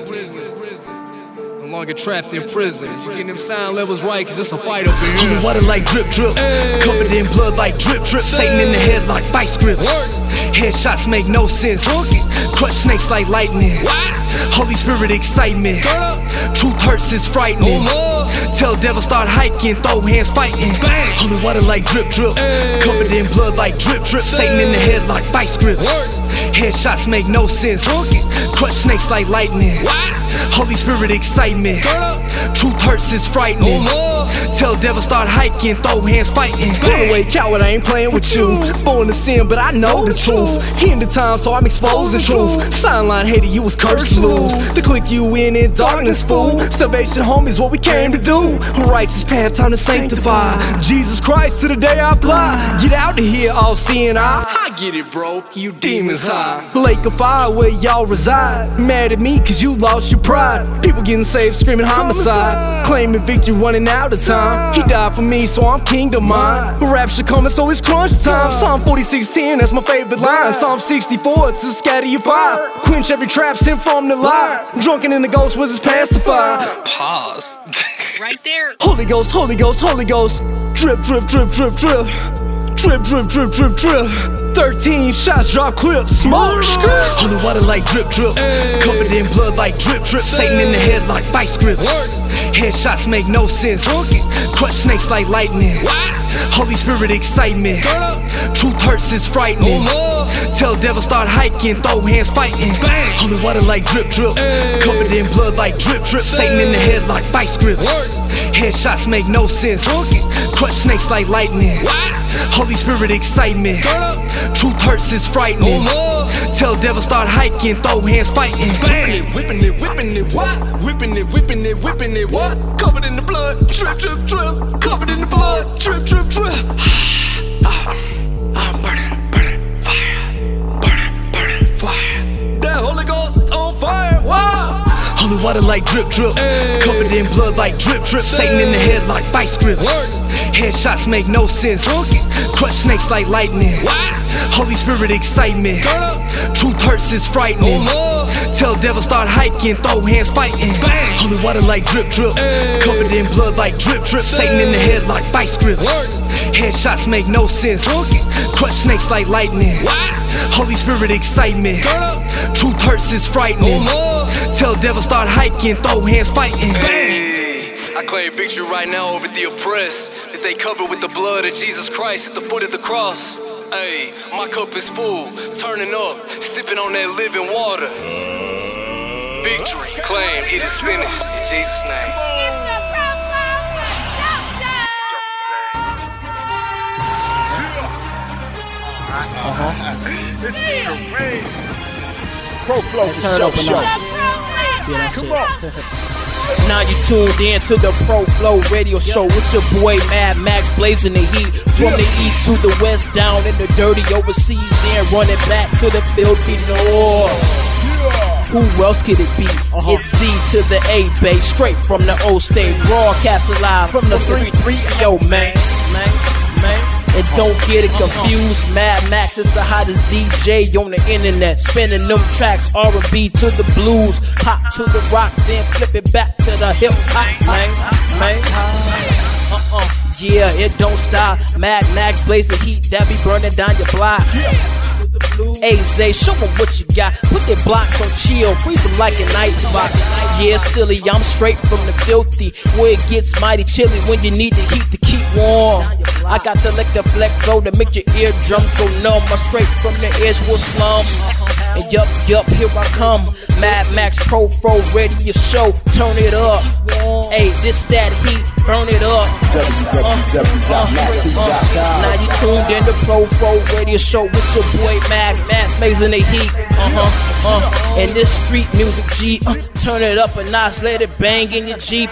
No longer trapped in prison. Getting them sound levels right, cause it's a fight up in here. Holy water like drip drip. Covered in blood like drip drip. Satan in the head like vice grips. Headshots make no sense. Crush snakes like lightning. Holy Spirit excitement. Truth hurts is frightening. Tell devil start hiking, throw hands fighting. Holy water like drip drip. Covered in blood like drip drip. Satan in the head like vice grips. Headshots make no sense. Crush snakes like lightning. Holy Spirit excitement. Truth hurts is frightening. Tell devil start hiking, throw hands fighting. Go away, coward, I ain't playing with you. Born to sin, but I know the truth. End the time, so I'm exposing truth. Sideline hater, you was cursed to lose. To click you in darkness, fool. Salvation, home is what we came to do. Righteous path, time to sanctify. Jesus Christ, to the day I fly. Get out of here, all seeing eye. I get it, bro. You demons high. Lake of fire where y'all reside. Mad at me cause you lost your pride. People getting saved, screaming homicide. Claiming victory, running out of time. He died for me, so I'm kingdom mine. Rapture coming, so it's crunch time. Psalm 46:10, that's my favorite line. Psalm 64, to scatter your fire. Quench every trap sent from the lie. Drunken in the ghost was his pacifier. Pause. Right there. Holy Ghost, Holy Ghost, Holy Ghost. Drip, drip, drip, drip, drip. Drip, drip, drip, drip, drip. 13 shots, drop clips, smoke. Holy water like drip, drip. Covered in blood like drip, drip. Satan in the head like vice grips. Headshots make no sense. Crush snakes like lightning. Holy Spirit excitement. Truth hurts is frightening. Tell devil start hiking, throw hands fighting. Holy water like drip, drip. Covered in blood like drip, drip. Satan in the head like vice grips. Headshots make no sense. Crush snakes like lightning. Holy Spirit excitement. Truth hurts is frightening. Tell devil start hiking, throw hands fighting. Whipping it, whipping it, what? Whipping it, whipping it, whipping it, what? Covered in the blood, drip, drip, drip. Covered in the blood, drip, drip, drip. I'm burning, burning, fire. Burning, burning, fire. That Holy Ghost on fire, wow. Holy water like drip, drip. Covered in blood like drip, drip. Satan in the head like vice grips. Headshots make no sense. Crush snakes like lightning. Holy Spirit excitement. Truth hurts is frightening. Tell devil start hiking, throw hands fighting. Holy water like drip, drip. Covered in blood like drip, drip. Satan in the head like vice grips. Headshots make no sense. Crush snakes like lightning. Holy Spirit excitement. Truth hurts is frightening. Tell devil start hiking, throw hands fighting. I claim victory right now over the oppressed, that they covered with the blood of Jesus Christ at the foot of the cross. Hey, my cup is full, turning up, sipping on that living water. Victory, claim, it is finished in Jesus' name. This is great. Pro Flow Turn up Show. Come on. Now you tuned in to the Pro Flow Radio Show with your boy Mad Max blazing the heat from the east to the west, down in the dirty overseas, then running back to the filthy north. Who else could it be? It's Z to the A, babe, straight from the old state, broadcasting live from the 3-3. Yo, man. And don't get it confused, Mad Max is the hottest DJ on the internet, spinning them tracks, R&B to the blues, pop to the rock, then flip it back to the hip hop, man. Yeah, it don't stop. Mad Max blaze the heat that be burning down your block. Hey Zay, show them what you got. Put their blocks on chill, freeze them like an icebox. Yeah, silly, I'm straight from the filthy, where it gets mighty chilly when you need the heat to keep warm. I got the electric flow to make your eardrums go numb. I'm straight from the Edgewood slum. And yup, here I come. Mad Max Pro Flow Radio Show, turn it up. Hey, this that heat, burn it up. Now you tuned in to Pro Flow Radio Show with your boy Mad Max blazing the heat. And this street music G, turn it up a notch, let it bang in your Jeep,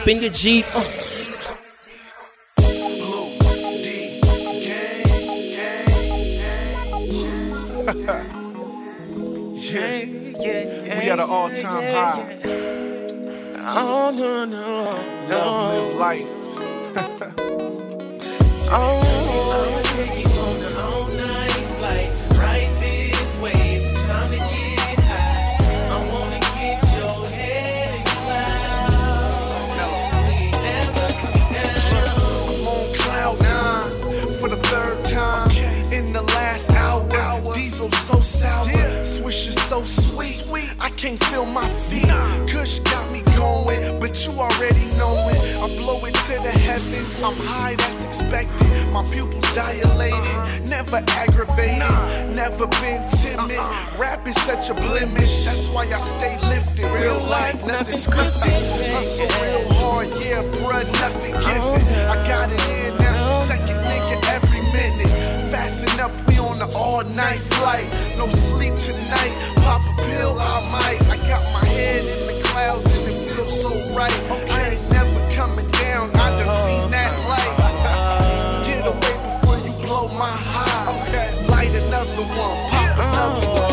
We at an all-time high. Love, live life. I'm on cloud 9 for the third time in the last hour. Diesel so sour, swish is so sweet. I can't feel my feet. Kush got me going, but you already know it. I blow it to the heavens. I'm high, that's expected. My pupils dilated, never aggravated, never been timid. Rap is such a blemish, that's why I stay lifted. Real life, nothing scripted. Hustle real hard, yeah, bruh, nothing given. I got it in every second, nigga, every minute. Fasten up, we on the all-night flight. No sleep tonight, pop a pill, I might. I got my head in the clouds and it feels so right. I ain't never coming down, I done seen that light. Get away before you blow my high. Light another one, pop another one.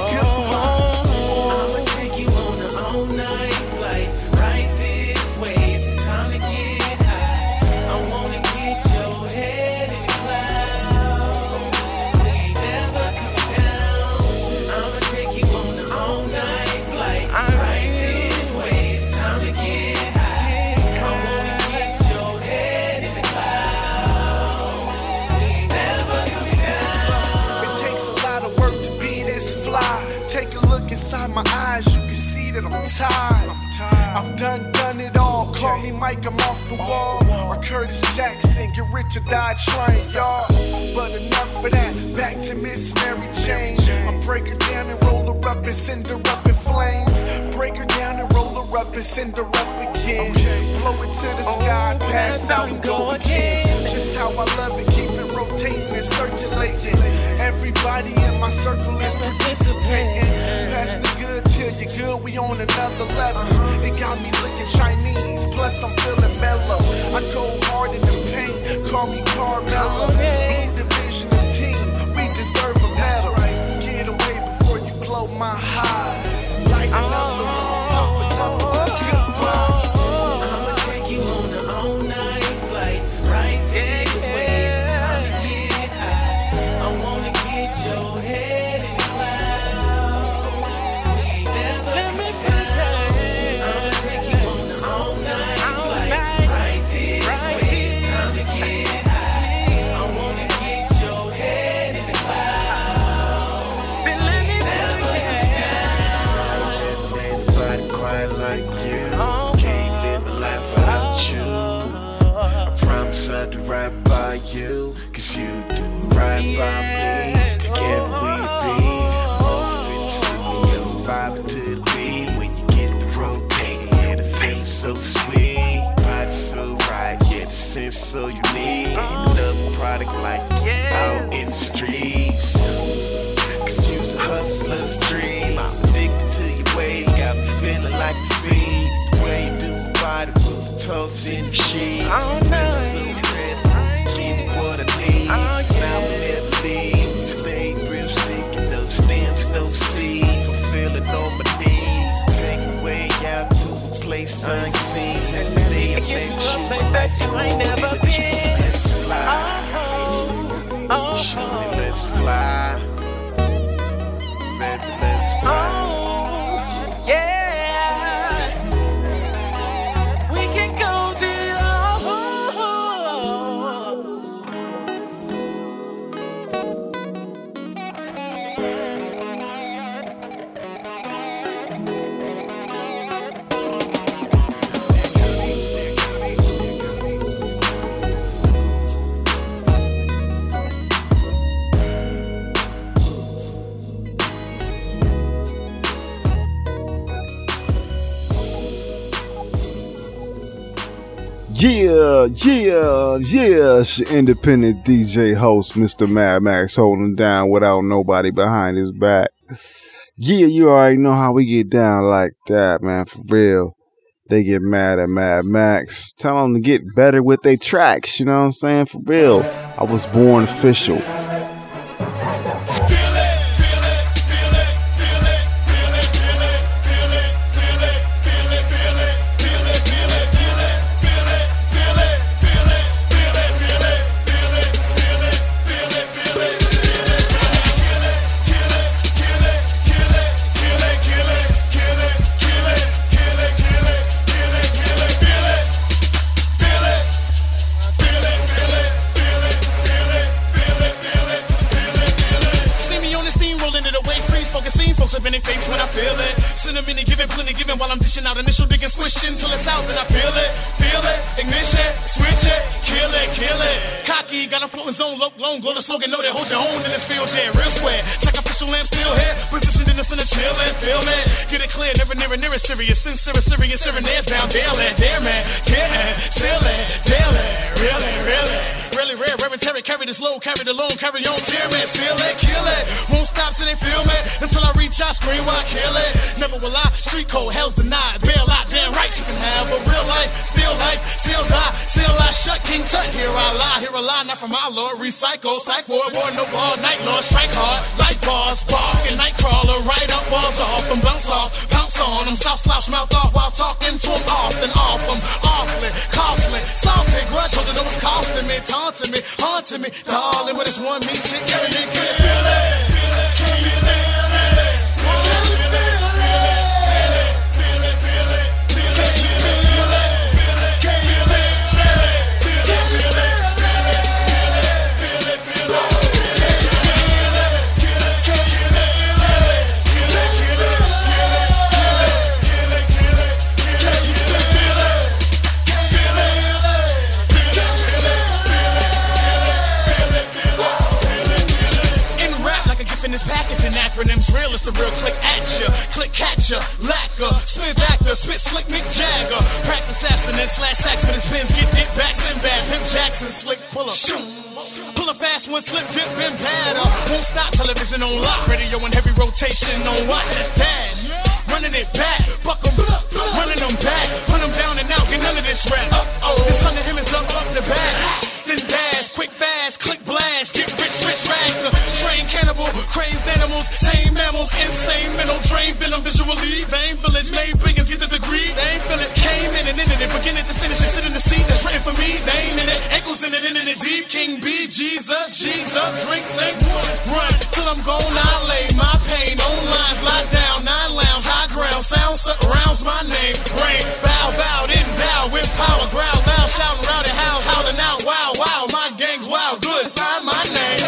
I'ma take you on the all-night flight. Right this way, it's time to get high. I wanna get your head in the clouds. We ain't never coming down. I'ma take you on the all-night flight. Right this way, it's time to get high. I wanna get your head in the clouds. We ain't never coming down. It takes a lot of work to be this fly. Take a look inside my eyes, you can see that I'm tired. I've done it all. Call me Mike, I'm off the wall. Or Curtis Jackson, get rich or die trying, y'all. But enough of that, back to Miss Mary Jane. I break her down and roll her up and send her up in flames. Break her down and roll her up and send her up again. Blow it to the sky, pass out and go again. Just how I love it, keep it rotating and circulating. Everybody in my circle is participating. Pass the good till you're good, we on another level. It got me looking Chinese, plus I'm feeling mellow. I go hard in the paint, call me Carmelo. Blue division and team, we deserve a medal. Get away before you blow my high. Light another one, pop another one, goodbye. I'ma take you on the all-night flight. Right this way, it's time to get high. I wanna get your head in the clouds. We ain't never coming down. I'ma take you on the all-night flight. Right this way, it's time to get high. I wanna get your head in the clouds. tried to ride by you, cause you do right by me. Together we be off in the studio, vibing to the beat. When you get the rotating, yeah, the feeling's so sweet. Body so right, yeah, the sense so unique. Another product like out in the streets. Cause you's a hustler's dream. I'm addicted to your ways, got me feeling like a fiend. The way you do my body, move the toes in the sheets. Feeling so ready, give me what I need. Now we never leave. Stay real sticky, no stems, no seed. Fulfilling all my needs. Take me way out to a place unseen. Since the day I met you, that you ain't never been. Let's fly. Show me, let's fly. Baby, let's fly. Yeah, we can go deep. Yeah, it's your independent DJ host, Mr. Mad Max, holding down without nobody behind his back. Yeah, you already know how we get down like that, man, for real. They get mad at Mad Max. Tell them to get better with their tracks, you know what I'm saying? For real. I was born official. While I'm dishing out initial digging, squishing till it's out, then I feel it, ignition, switch it, kill it. Cocky, got a floating zone, long, glow the slogan, know they hold your own in this field, yeah, real square. Sacrificial lamb still here, positioned in the center, chillin', feel it. Get it clear, never near serious, sincere, serious, serenades down, dare man, getting, sealing, jailing, really rare, reverend carry this load, carry the loan, carry on, tear man, seal it, kill it. Won't stop till they feel me, until I reach out, scream while I kill it. Never will I, street code, hell's denied, bail out, damn right you can have. But real life, still life, seals high, seal I shut, King Tut, here I lie, not from my lord, recycle, psych ward, war, no ball, night lord, strike hard, light bars, bark, and night crawler, right up, balls off, and bounce off, pounce on them, south slouch, mouth off, while talking to them, often, off them, awfully, costly, salty, grudge, holding know what's costing me, taunting me, haunting me, darling, but it's one me, chick, giving me, can you feel it? Can you feel it? Acronyms real, it's the real click at ya, click catcher, lacquer, spit actor, spit slick Mick Jagger, practice abstinence, sax with his pins, get back, Sinbad, Pimp Jackson, slick pull up, pull a fast one, slip, dip, and batter, won't stop, television on lock, radio in heavy rotation, on what, that's dash, running it back, buck 'em, running them back, run them down and out, get none of this rap, the son of him is up the back, then dash, quick fast, click blast, get rich rags, train cannibal, crazed animals, same mammals, insane mental, drain venom, visually, vain village, made biggins, get the degree, they ain't feel it, came in and ended it, beginning to finish it, sit in the seat that's written for me, they ain't in it, ankles in it deep, King B, Jesus, drink, think, run, till I'm gone, I lay my pain, on lines, lie down, 9 lounge, high ground, sound surrounds my name, rain, bow, endowed with power, growl, loud, shouting, rowdy, howls, howling out, wow, my gang's wild, good, sign my name,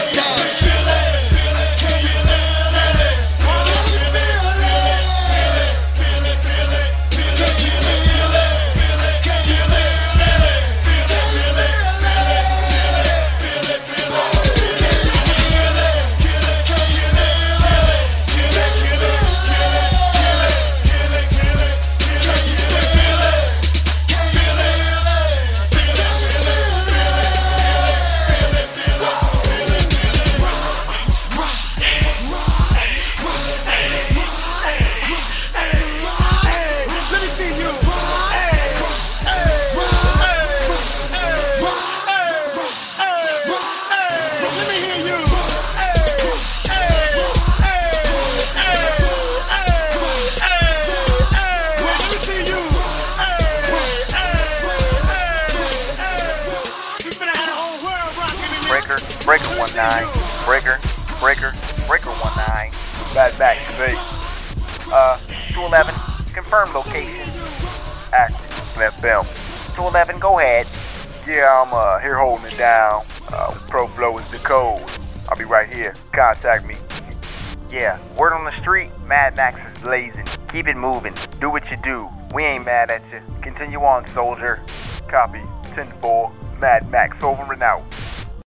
Breaker 19. Breaker 19. Mad Max, baby. 211, confirm location. Active, left film. 211, go ahead. Yeah, I'm here holding it down. Pro Flow is the code. I'll be right here. Contact me. Yeah, word on the street, Mad Max is blazing. Keep it moving. Do what you do. We ain't mad at you. Continue on, soldier. Copy. 10-4. Mad Max over and out.